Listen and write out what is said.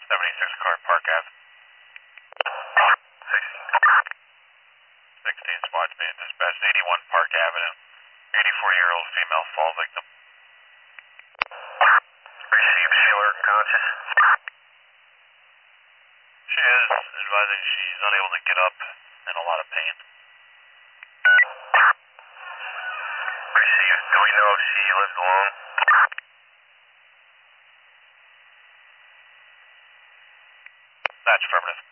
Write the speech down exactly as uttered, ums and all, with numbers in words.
seventy-six Car Park Ave. sixteen spots being dispatched. eighty-one Park Avenue. eighty-four-year-old female fall victim. Received, she alert and conscious. She is advising she's unable to get up and a lot of pain. Received. Do we know if she lives alone? That's affirmative.